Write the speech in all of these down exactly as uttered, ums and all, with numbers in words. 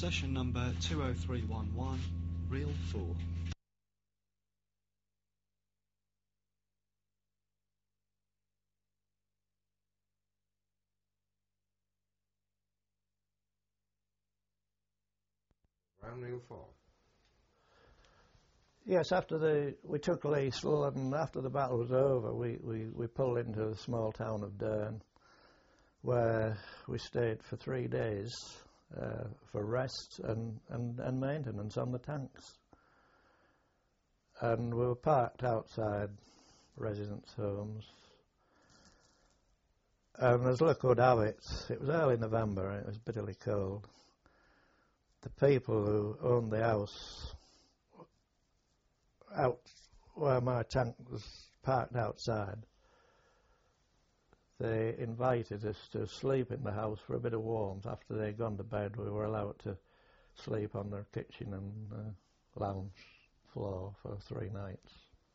Session number two oh three one one, Reel four. Round Reel four. Yes, after the we took Liesl, and after the battle was over, we, we, we pulled into the small town of Deurne, where we stayed for three days uh, for rest and, and, and maintenance on the tanks. And we were parked outside residence homes. And as luck would have it, it was early November and it was bitterly cold. The people who owned the house out where my tank was parked outside, they invited us to sleep in the house for a bit of warmth. After they'd gone to bed, we were allowed to sleep on their kitchen and uh, lounge floor for three nights.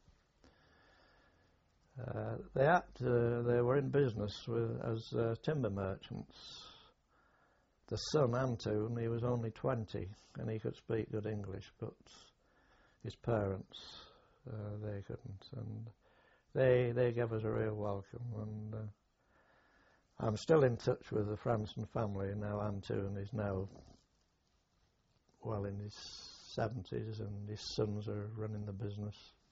Uh, they had to, they were in business with, as uh, timber merchants. The son, Antoon, he was only twenty and he could speak good English, but his parents, uh, they couldn't, and they they gave us a real welcome. And uh, I'm still in touch with the Franson family now. Antoon is now well in his seventies, and his sons are running the business.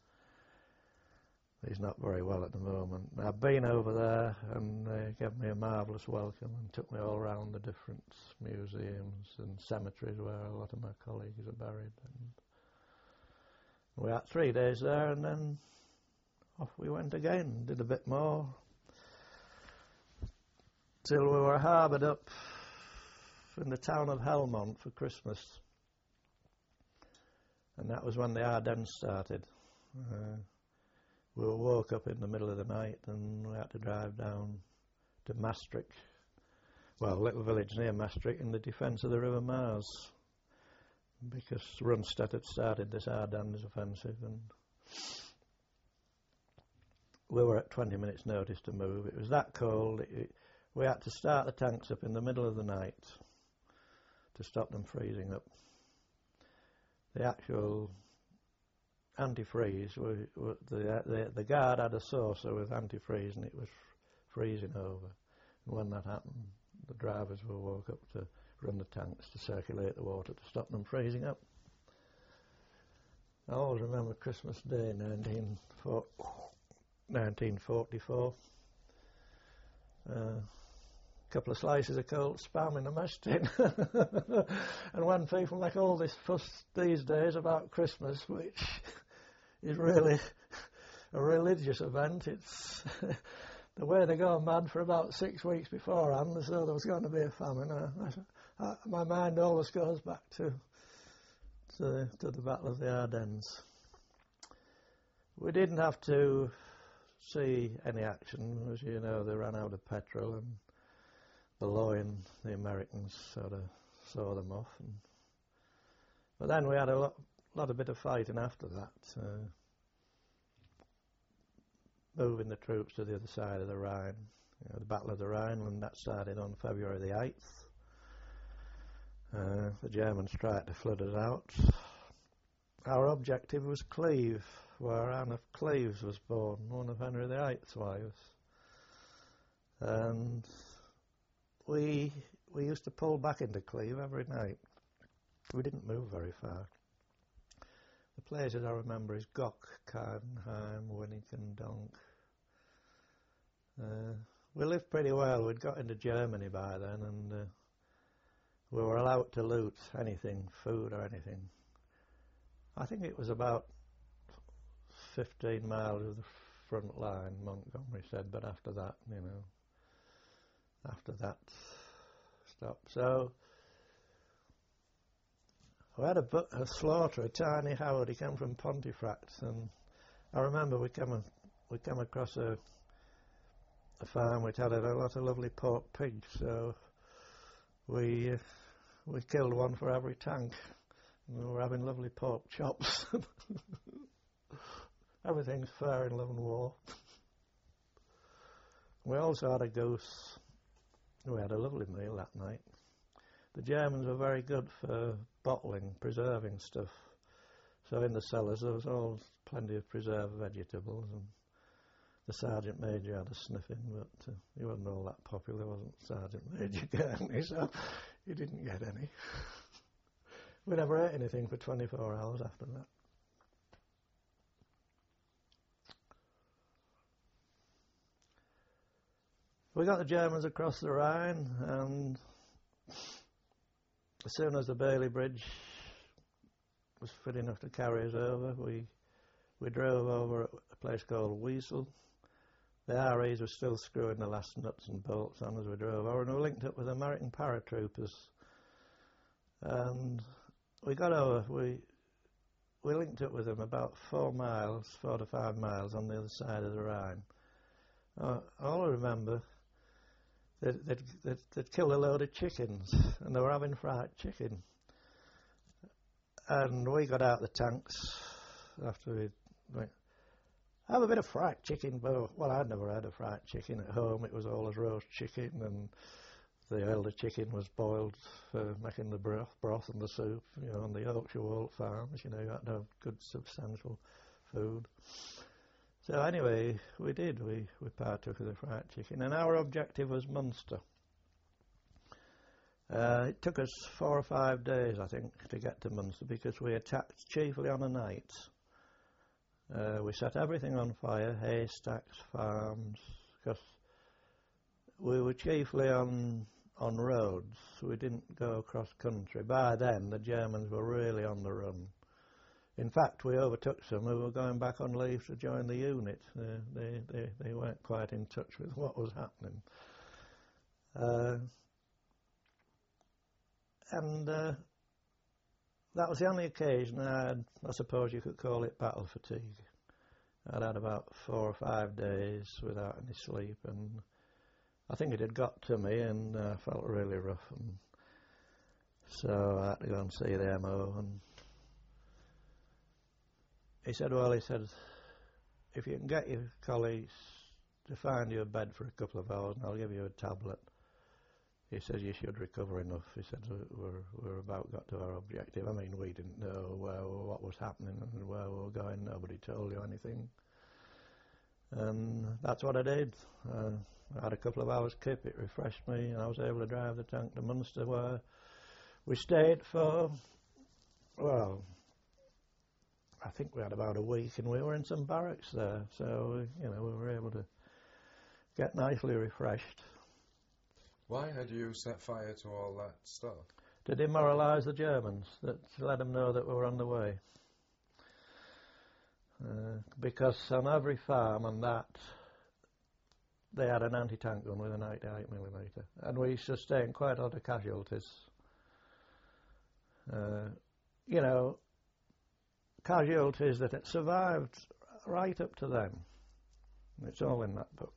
He's not very well at the moment. I've been over there, and they gave me a marvellous welcome and took me all around the different museums and cemeteries where a lot of my colleagues are buried. And we had three days there, and then off we went again, did a bit more, till we were harboured up in the town of Helmont for Christmas. And that was when the Ardennes started. Uh, we were woke up in the middle of the night and we had to drive down to Maastricht, well, a little village near Maastricht, in the defence of the River Maas, because Rundstedt had started this Ardennes offensive, and we were at twenty minutes notice to move. It was that cold, it, it, we had to start the tanks up in the middle of the night to stop them freezing up. The actual antifreeze, we, we, the, the, the guard had a saucer with antifreeze and it was freezing over. And when that happened, the drivers were woke up to run the tanks to circulate the water to stop them freezing up. I always remember Christmas Day nineteen forty-four. A uh, couple of slices of cold spam in a mess tin. And when people make all this fuss these days about Christmas, which is really a religious event, it's the way they go mad for about six weeks beforehand as though there was going to be a famine. I, I, my mind always goes back to to, to the Battle of the Ardennes. We didn't have to see any action. As you know, they ran out of petrol, and Boulogne, the Americans sort of saw them off. And, but then we had a lot, lot of bit of fighting after that, uh, moving the troops to the other side of the Rhine. You know, the Battle of the Rhine, and that started on February the eighth. Uh, the Germans tried to flood us out. Our objective was Cleve, where Anne of Cleves was born, one of Henry the eighth's wives. And we we used to pull back into Cleve every night. We didn't move very far. The places I remember is Goch, Karnheim, Winnicken, Donk. Uh, we lived pretty well. We'd got into Germany by then, and uh, we were allowed to loot anything, food or anything. I think it was about fifteen miles of the front line, Montgomery said, but after that, you know, after that, stop. So we had a, bu- a slaughterer, Tiny Howard. He came from Pontefract, and I remember we came a, we came across a, a farm which had a, a lot of lovely pork pigs. So we uh, we killed one for every tank. And we were having lovely pork chops. Everything's fair in love and war. We also had a goose. We had a lovely meal that night. the Germans were very good for bottling, preserving stuff. So in the cellars there was all plenty of preserved vegetables, and the Sergeant Major had a sniffing, but uh, he wasn't all that popular, wasn't Sergeant Major Gurney, so he didn't get any. We never ate anything for twenty-four hours after that. We got the Germans across the Rhine, and as soon as the Bailey Bridge was fit enough to carry us over, we we drove over at a place called Wiesel. The R Es were still screwing the last nuts and bolts on as we drove over, and we linked up with American paratroopers. And we got over, we we linked up with them about four miles, four to five miles on the other side of the Rhine. Uh, all I remember, they'd, they'd, they'd, they'd killed a load of chickens, and they were having fried chicken. And we got out the tanks after we went, have a bit of fried chicken. But, well, I'd never had a fried chicken at home. It was always roast chicken, and the elder chicken was boiled for making the broth, broth and the soup, you know, on the Yorkshire Wold farms. You know, you had to have good, substantial food. So anyway, we did. We, we partook of the fried chicken, and our objective was Munster. Uh, it took us four or five days, I think, to get to Munster, because we attacked chiefly on a night. Uh, we set everything on fire, haystacks, farms, because we were chiefly on on roads. We didn't go across country. By then, the Germans were really on the run. In fact, we overtook some who were going back on leave to join the unit. Uh, they, they, they weren't quite in touch with what was happening. Uh, and uh, that was the only occasion I had, I suppose you could call it battle fatigue. I'd had about four or five days without any sleep, and I think it had got to me, and I uh, felt really rough. And so I had to go and see the M O, and he said, well, he said, if you can get your colleagues to find you a bed for a couple of hours, and I'll give you a tablet. He said, you should recover enough. He said, we're, we're about got to our objective. I mean, we didn't know where, what was happening and where we were going. Nobody told you anything. And that's what I did. Uh, I had a couple of hours kip. It refreshed me, and I was able to drive the tank to Munster, where we stayed for, well, I think we had about a week, and we were in some barracks there. So, you know, we were able to get nicely refreshed. Why had you set fire to all that stuff? To demoralise the Germans, that, to let them know that we were on the way. Uh, because on every farm on that, they had an anti-tank gun with an eighty-eight millimeter, and we sustained quite a lot of casualties. Uh, you know, casualties that had survived right up to then. It's all in that book.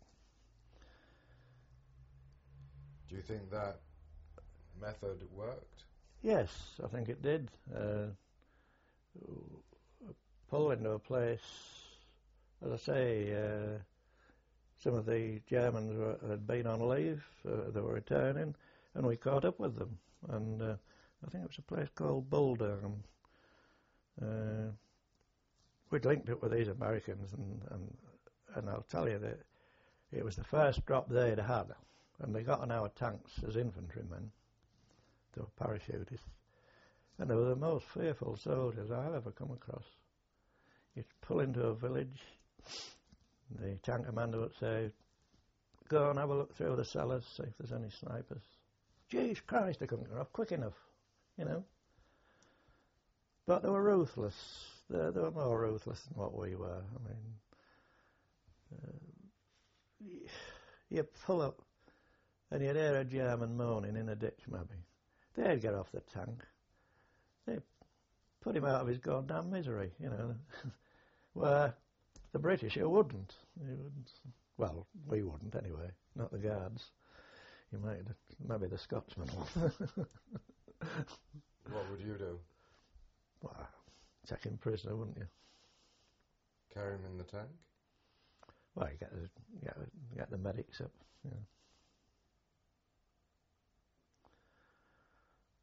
Do you think that method worked? Yes, I think it did. Uh, pull into a place, as I say, uh, some of the Germans were, had been on leave, uh, they were returning, and we caught up with them. And uh, I think it was a place called Bulldown. Uh, we'd linked up with these Americans, and, and, and I'll tell you that it was the first drop they'd had. And they got on our tanks as infantrymen. They were parachutists. And they were the most fearful soldiers I've ever come across. You'd pull into a village, the tank commander would say, go and have a look through the cellars, see if there's any snipers. Jesus Christ, they couldn't get off quick enough, you know. But they were ruthless. They, they were more ruthless than what we were. I mean, uh, you pull up, and you'd hear a German moaning in a ditch, maybe. They'd get off the tank. They'd put him out of his goddamn misery, you know. Where the British, who wouldn't. They wouldn't. Well, we wouldn't anyway, not the guards. You might, maybe the Scotsman would. What would you do? Well, take him prisoner, wouldn't you? Carry him in the tank? Well, you get the, get, get the medics up, you know.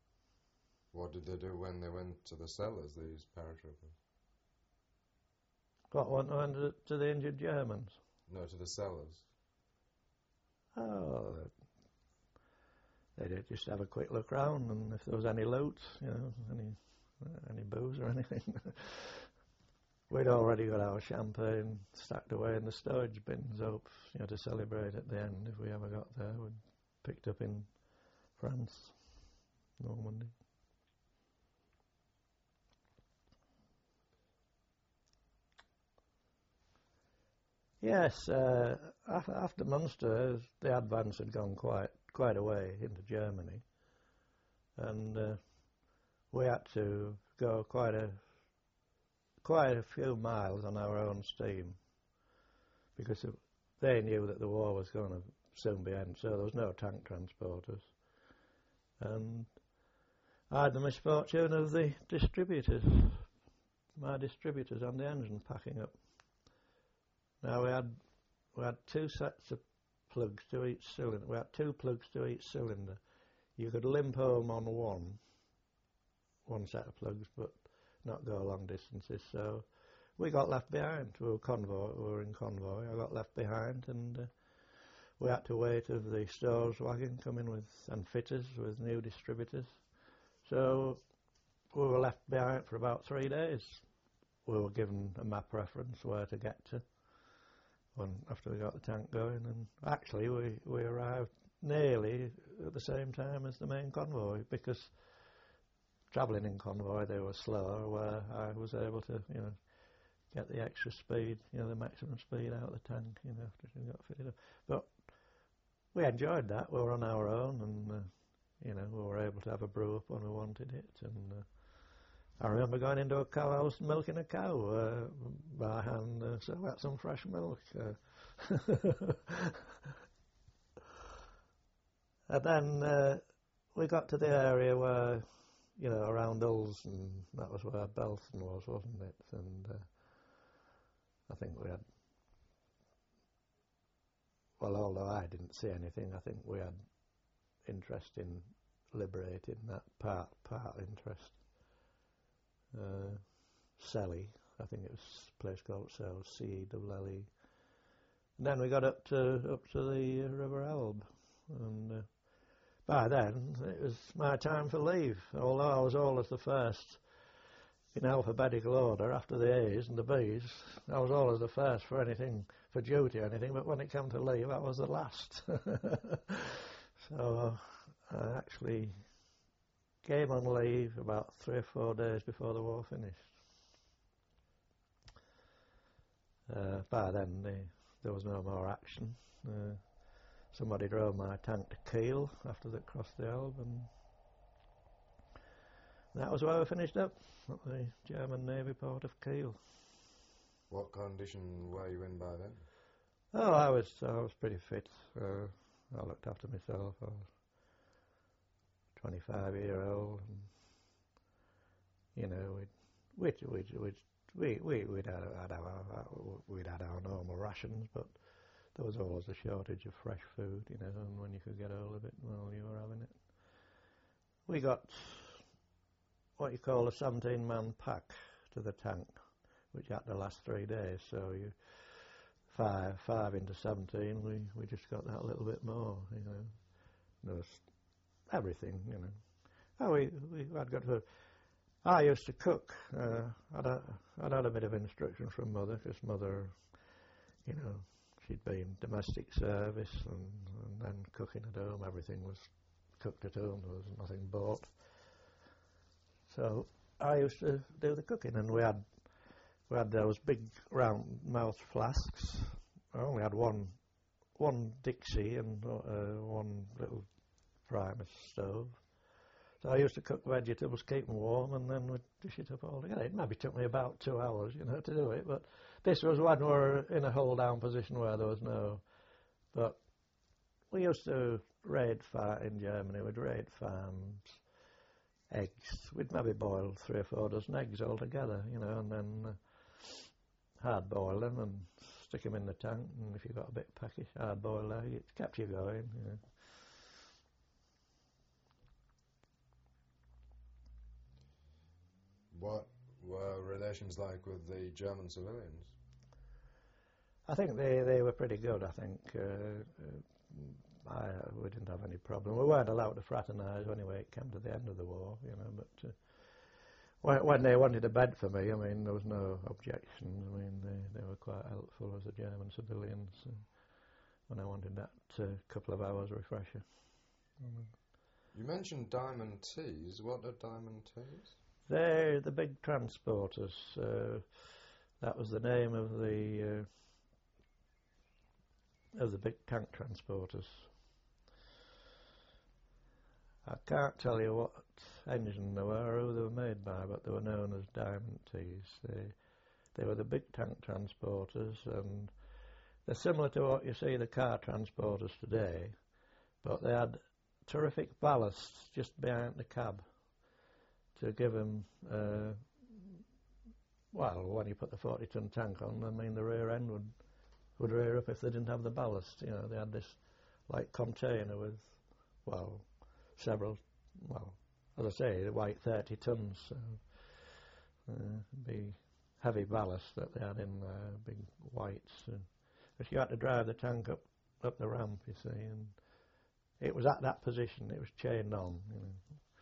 What did they do when they went to the cellars, these paratroopers? What went on to, to the injured Germans? No, to the cellars. Oh, they did just have a quick look round, and if there was any loot, you know, any any booze or anything. We'd already got our champagne stacked away in the storage bins, hope, you know, to celebrate at the end if we ever got there. We'd picked up in France, Normandy. Yes, uh, after Munster, the advance had gone quite quite a way into Germany, and uh, we had to go quite a quite a few miles on our own steam, because it, they knew that the war was going to soon be end, so there was no tank transporters. And I had the misfortune of the distributors, my distributors on the engine packing up. Now we had we had two sets of plugs to each cylinder. We had two plugs to each cylinder. You could limp home on one, one set of plugs, but not go long distances. So we got left behind. We were convoy. We were in convoy. I got left behind, and uh, we had to wait of the stores wagon coming with and fitters with new distributors. So we were left behind for about three days. We were given a map reference where to get to when after we got the tank going, and actually we, we arrived nearly at the same time as the main convoy, because travelling in convoy they were slower, where I was able to, you know, get the extra speed, you know, the maximum speed out of the tank, you know, after we got fitted up. But we enjoyed that. We were on our own, and uh, you know, we were able to have a brew up when we wanted it. And uh, I remember going into a cow house and milking a cow uh, by hand, uh, so I got some fresh milk. Uh. And then uh, we got to the area where, you know, around Hulls, and that was where Belton was, wasn't it? And uh, I think we had, well, although I didn't see anything, I think we had interest in liberating that part, part interest. Uh, Selly, I think it was a place called Sel, C E L L E. And then we got up to up to the uh, River Elbe, and uh, by then it was my time for leave. Although I was always the first in alphabetical order after the A's and the B's, I was always the first for anything, for duty or anything. But when it came to leave, I was the last. So uh, I actually came on leave about three or four days before the war finished. Uh, by then, the, there was no more action. Uh, somebody drove my tank to Kiel after they crossed the Elbe, and that was where we finished up, at the German Navy port of Kiel. What condition were you in by then? Oh, I was I was pretty fit. Uh, I looked after myself. I was twenty-five year old, and, you know, we'd we'd we'd, we'd we we we'd had, had our we'd had our normal rations, but there was always a shortage of fresh food, you know, and when you could get hold of it, well, you were having it. We got what you call a seventeen man pack to the tank, which had to last three days. So you five five into seventeen, we we just got that little bit more, you know. There was everything, you know. Oh, we we I'd got to. I used to cook. Uh, I'd, a, I'd had a bit of instruction from Mother, because Mother, you know, she'd been domestic service and, and then cooking at home. Everything was cooked at home. There was nothing bought. So I used to do the cooking, and we had we had those big round mouth flasks. I only had one one Dixie and uh, one little primus stove. So I used to cook vegetables, keep them warm, and then we'd dish it up all together. It maybe took me about two hours, you know, to do it, but this was when we were in a hold-down position where there was no... But we used to raid far in Germany. We'd raid farms, eggs. We'd maybe boil three or four dozen eggs all together, you know, and then uh, hard-boil them and stick them in the tank, and if you got a bit peckish, hard-boiled egg, it kept you going, you know. What were relations like with the German civilians? I think they, they were pretty good, I think. Uh, uh, I, we didn't have any problem. We weren't allowed to fraternise anyway, it came to the end of the war, you know, but uh, when, when they wanted a bed for me, I mean, there was no objections. I mean, they, they were quite helpful as the German civilians uh, when I wanted that uh, couple of hours refresher. Mm. You mentioned diamond teas. What are diamond teas? They're the big transporters. Uh, that was the name of the... Uh, of the big tank transporters. I can't tell you what engine they were or who they were made by, but they were known as Diamond Teas. They, they were the big tank transporters, and they're similar to what you see the car transporters today, but they had terrific ballasts just behind the cab to give them, uh, well, when you put the forty ton tank on, I mean the rear end would would rear up if they didn't have the ballast. You know, they had this like container with, well, several, well, as I say, they weighed thirty tons, so uh, be heavy ballast that they had in there, big whites. And but you had to drive the tank up up the ramp, you see, and it was at that position. It was chained on. You know.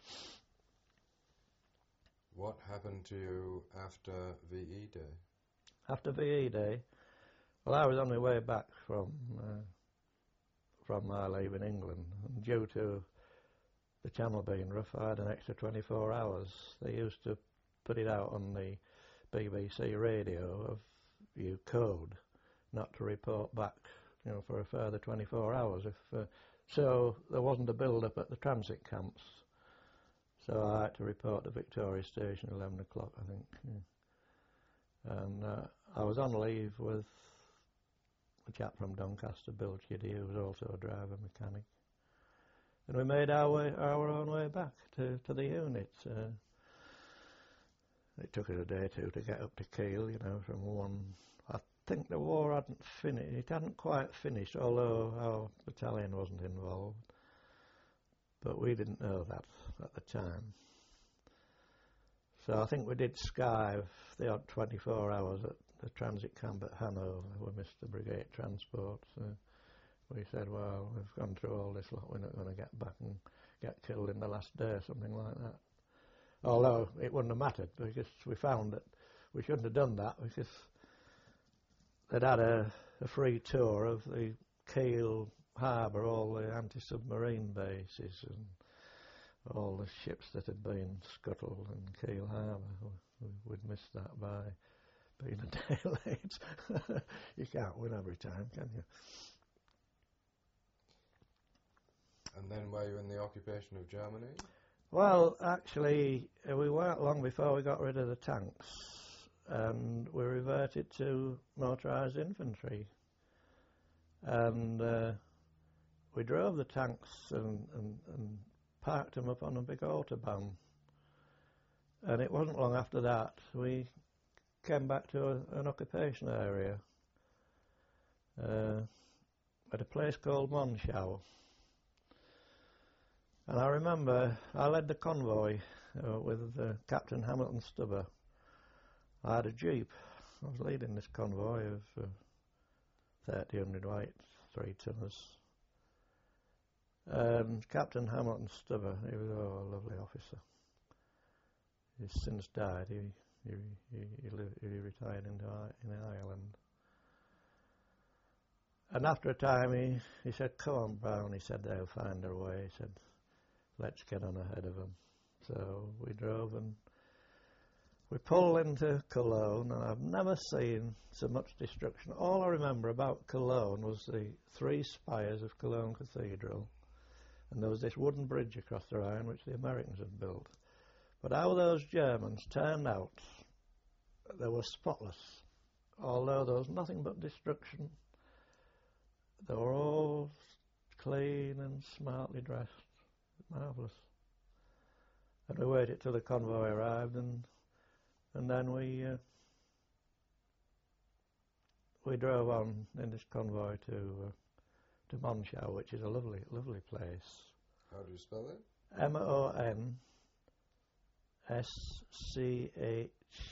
What happened to you after V E Day? After V E Day. Well, I was on my way back from uh, from my leave in England, and due to the channel being rough, I had an extra twenty-four hours. They used to put it out on the B B C radio of you code not to report back, you know, for a further twenty-four hours. If uh, so, there wasn't a build-up at the transit camps, so I had to report to Victoria Station at eleven o'clock, I think. Yeah. And uh, I was on leave with a chap from Doncaster, Bill Chiddy, who was also a driver mechanic. And we made our way, our own way back to, to the unit. Uh, it took us a day or two to get up to Kiel, you know, from one... I think the war hadn't finished, it hadn't quite finished, although our battalion wasn't involved. But we didn't know that at the time. So I think we did skive the odd twenty-four hours at the transit camp at Hanover. We missed the brigade transport. So we said, well, we've gone through all this lot, we're not going to get back and get killed in the last day or something like that. Although it wouldn't have mattered, because we found that we shouldn't have done that, because they'd had a, a free tour of the Kiel harbour, all the anti-submarine bases and all the ships that had been scuttled in Kiel harbour. We'd missed that by being a day late. You can't win every time, can you? And then were you in the occupation of Germany? Well, actually, uh, we weren't long before we got rid of the tanks, and we reverted to motorised infantry. And uh, we drove the tanks and, and, and parked them up on a big autobahn. And it wasn't long after that we came back to a, an occupation area uh, at a place called Monschau. And I remember I led the convoy uh, with uh, Captain Hamilton Stubber. I had a jeep. I was leading this convoy of uh, thirty hundred weight, three tonners. And Captain Hamilton Stubber, he was oh, a lovely officer. He's since died. He he he, he, lived, he retired into in Ireland. And after a time, he he said, "Come on, Brown." He said, "They'll find their way." He said, "Let's get on ahead of them." So we drove and we pulled into Cologne, and I've never seen so much destruction. All I remember about Cologne was the three spires of Cologne Cathedral, and there was this wooden bridge across the Rhine which the Americans had built. But how those Germans turned out, they were spotless. Although there was nothing but destruction, they were all clean and smartly dressed. Marvellous. And we waited till the convoy arrived, and and then we uh, we drove on in this convoy to uh, to Monschau, which is a lovely, lovely place. How do you spell it? M O N S C H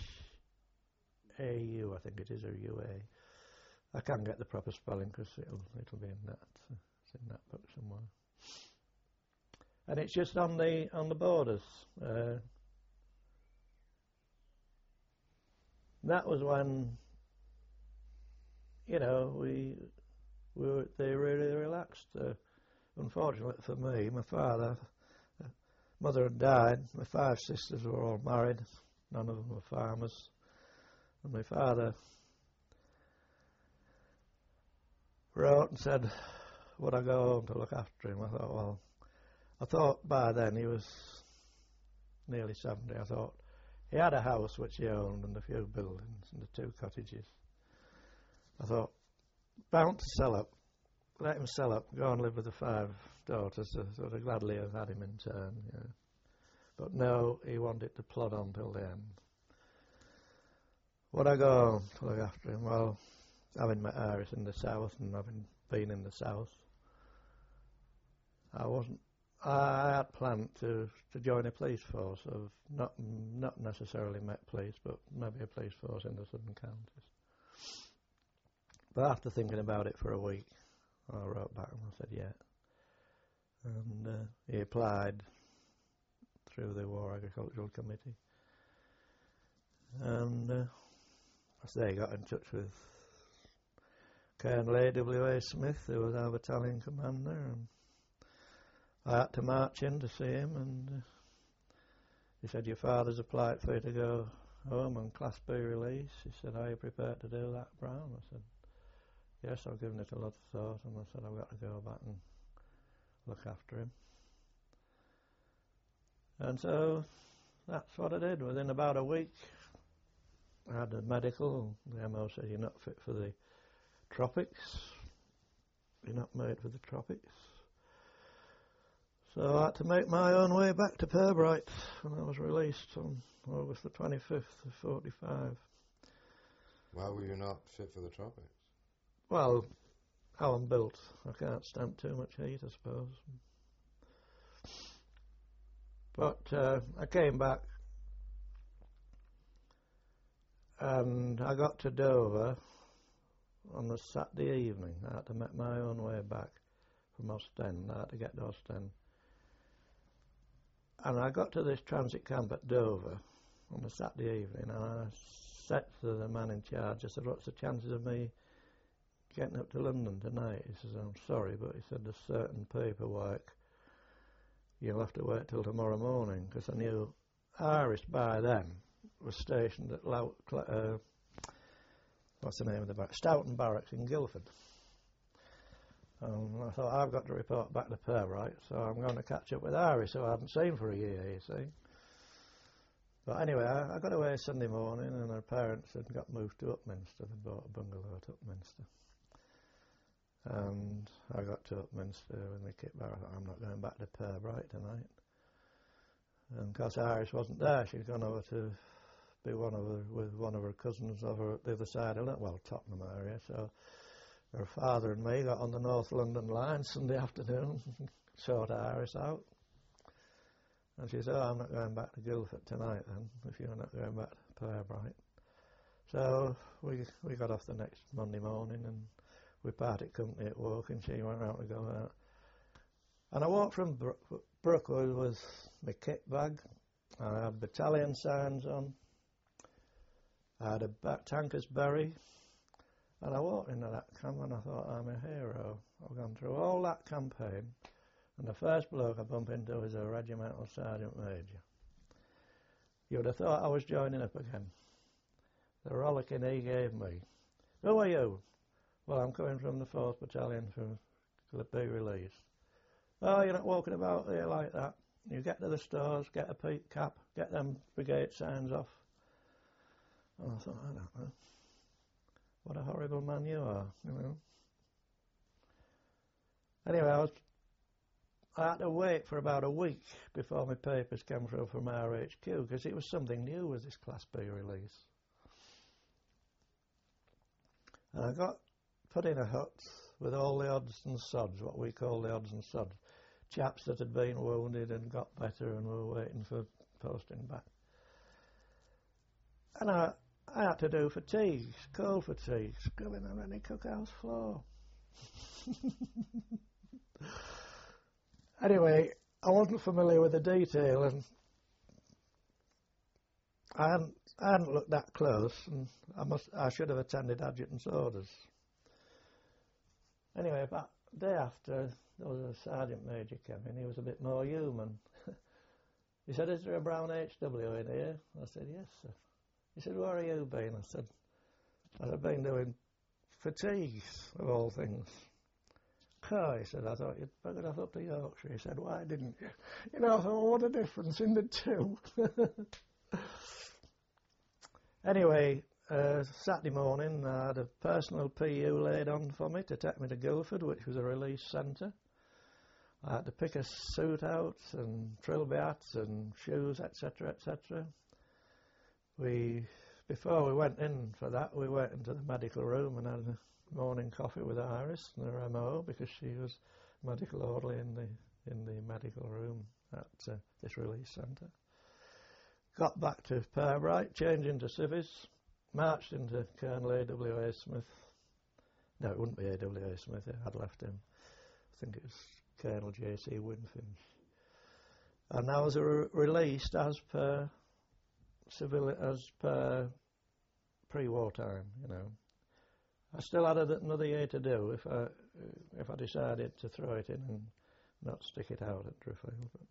A U, I think it is, or U A. I can't get the proper spelling because it'll, it'll be in that, uh, it's in that book somewhere. And it's just on the on the borders. Uh, that was when, you know, we we were they really relaxed. Uh, unfortunately for me, my father, uh, mother had died. My five sisters were all married. None of them were farmers. And my father wrote and said, would I go home to look after him? I thought, well, I thought by then he was nearly seventy. I thought he had a house which he owned and a few buildings and the two cottages. I thought, bound to sell up, let him sell up, go and live with the five daughters. So I would gladly have had him in turn. Yeah. But no, he wanted to plod on till the end. Would I go home to look after him? Well, having met Iris in the south and having been in the south, I wasn't. I had planned to, to join a police force of not not necessarily Met Police, but maybe a police force in the southern counties. But after thinking about it for a week, I wrote back and I said yeah. And uh, he applied through the War Agricultural Committee, and uh, as they got in touch with Colonel A W A Smith, who was our battalion commander, and I had to march in to see him, and uh, he said, your father's applied for you to go home on Class B release. He said, are you prepared to do that, Brown? I said, yes, I've given it a lot of thought, and I said, I've got to go back and look after him. And so that's what I did. Within about a week, I had a medical. The M O said, you're not fit for the tropics. You're not made for the tropics. So I had to make my own way back to Pirbright, and I was released on August the twenty-fifth of forty-five. Why were you not fit for the tropics? Well, how I'm built. I can't stand too much heat, I suppose. But uh, I came back, and I got to Dover on a Saturday evening. I had to make my own way back from Ostend. I had to get to Ostend. And I got to this transit camp at Dover on a Saturday evening, and I said to the man in charge, I said, what's the chances of me getting up to London tonight? He says, I'm sorry, but he said, there's certain paperwork you'll have to wait till tomorrow morning, because I knew Iris by then was stationed at Low, uh, what's the name of the barracks? Stoughton Barracks in Guildford. Um, I thought, I've got to report back to Pirbright, so I'm going to catch up with Iris, who I hadn't seen for a year, you see. But anyway, I, I got away Sunday morning, and her parents had got moved to Upminster. They bought a bungalow at Upminster. And I got to Upminster when they kicked back. I thought, I'm not going back to Pirbright tonight. And of course, Iris wasn't there. She'd gone over to be one of her, with one of her cousins over at the other side of it, well, Tottenham area, so her father and me got on the North London line Sunday afternoon, sought Iris out. And she said, oh, I'm not going back to Guildford tonight then, if you're not going back to Pirbright. So we we got off the next Monday morning, and we parted company at work, and she went out to go out. And I walked from Brook, Brookwood with my kit bag. I had battalion signs on. I had a back tanker's berry. And I walked into that camp and I thought, I'm a hero. I've gone through all that campaign, and the first bloke I bump into is a regimental sergeant major. You would have thought I was joining up again. The rollicking he gave me. Who are you? Well, I'm coming from the fourth Battalion from be released. Oh, you're not walking about here like that. You get to the stores, get a peak cap, get them brigade signs off. And I thought, I don't know. What a horrible man you are, you know. Anyway, I was I had to wait for about a week before my papers came through from R H Q, because it was something new with this Class B release. And I got put in a hut with all the odds and sods, what we call the odds and sods, chaps that had been wounded and got better and were waiting for posting back. and I, I had to do fatigues, cold fatigues, scrubbing on any cookhouse floor. Anyway, I wasn't familiar with the detail, and I hadn't, I hadn't looked that close, and I must, I should have attended adjutant's orders. Anyway, about the day after, there was a sergeant major came in. He was a bit more human. He said, "Is there a Brown H W in here?" I said, "Yes, sir." He said, "Where have you been?" I said, "I've been doing fatigues, of all things." "Oh," he said, "I thought you'd buggered off up to Yorkshire." He said, "Why didn't you?" You know, I thought, what a difference in the two. Anyway, uh, Saturday morning, I had a personal P U laid on for me to take me to Guildford, which was a release centre. I had to pick a suit out and trilby hats and shoes, et cetera, et cetera. We, before we went in for that, we went into the medical room and had a morning coffee with Iris and her M O, because she was medical orderly in the in the medical room at uh, this release centre. Got back to Pirbright, changed into civvies, marched into Colonel A W A Smith. No, it wouldn't be A W A Smith, I'd left him. I think it was Colonel J C Winfinch. And I was re- released as per civil, as per pre-war time, you know. I still had another year to do if I if I decided to throw it in and not stick it out at Driffield. But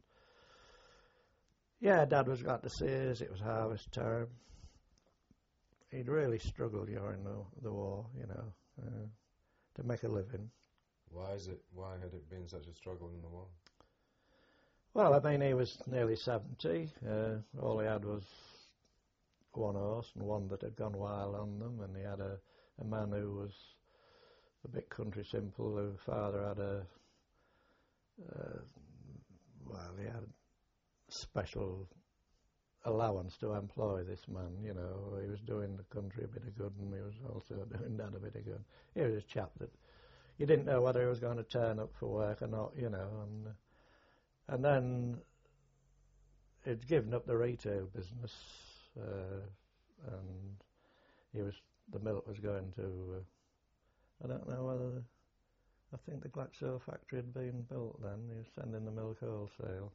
yeah, Dad was glad to see us. It was harvest time. He'd really struggled during the, the war, you know, uh, to make a living. Why is it? Why had it been such a struggle in the war? Well, I mean, he was nearly seventy. Uh, all he had was one horse and one that had gone wild on them, and he had a, a man who was a bit country simple. Whose father had a uh, well, he had special allowance to employ this man, you know. He was doing the country a bit of good, and he was also doing Dad a bit of good. He was a chap that you didn't know whether he was going to turn up for work or not, you know. And uh, and then he'd given up the retail business, uh, and he was the milk was going to. Uh, I don't know whether the, I think the Glaxo factory had been built then. He was sending the milk wholesale.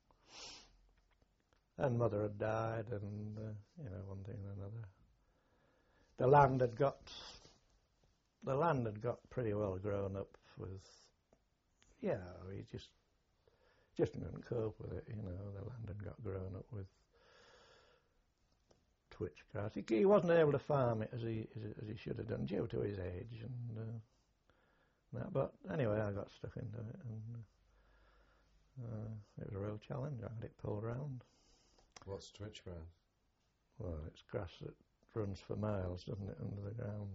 And Mother had died, and, uh, you know, one thing and another. The land had got, the land had got pretty well grown up with, you know, he just, just couldn't cope with it, you know. The land had got grown up with twitchgrass. He, he wasn't able to farm it as he as he should have done, due to his age, and uh, that. But anyway, I got stuck into it, and uh, it was a real challenge. I had it pulled round. What's twitchgrass? Well, it's grass that runs for miles, doesn't it, under the ground.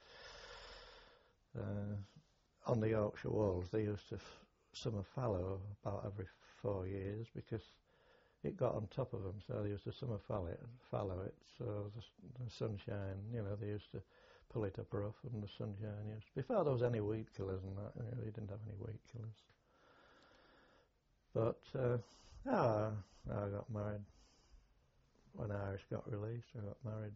And uh, on the Yorkshire Wolds, they used to f- summer fallow about every four years because it got on top of them, so they used to summer fallow it, fallow it so the, the sunshine, you know, they used to pull it up rough, and the sunshine used to, before there was any weed killers and that, you know, they didn't have any weed killers. But, uh, oh, I got married. When Irish got released, I got married.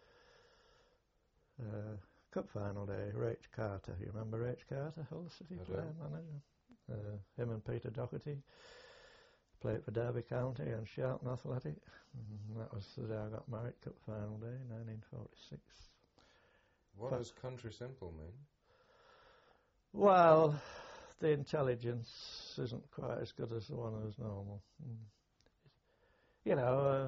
Uh, cup final day, Rach Carter. You remember Rach Carter, Hull City player manager? Uh, him and Peter Doherty played for Derby County and Shelton Athletic. And that was the day I got married, cup final day, nineteen forty-six. What but, does country simple mean? Well, the intelligence isn't quite as good as the one who's normal. You know, uh,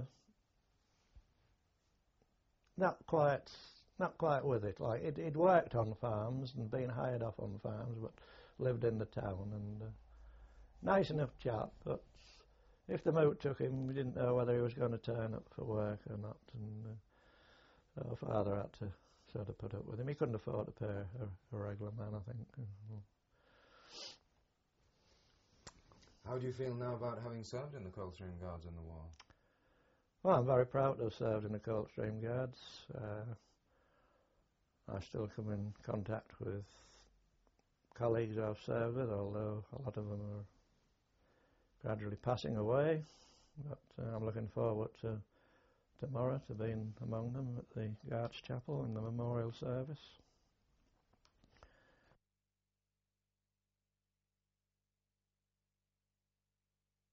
not quite, not quite with it. Like it, it worked on farms and been hired off on farms, but lived in the town, and uh, nice enough chap. But if the moot took him, we didn't know whether he was going to turn up for work or not, and uh, our father had to sort of put up with him. He couldn't afford to pay a, a regular man, I think. How do you feel now about having served in the Coldstream Guards in the war? Well, I'm very proud to have served in the Coldstream Guards. Uh, I still come in contact with colleagues I've served with, although a lot of them are gradually passing away. But uh, I'm looking forward to tomorrow to be in among them at the Arch Chapel in the memorial service.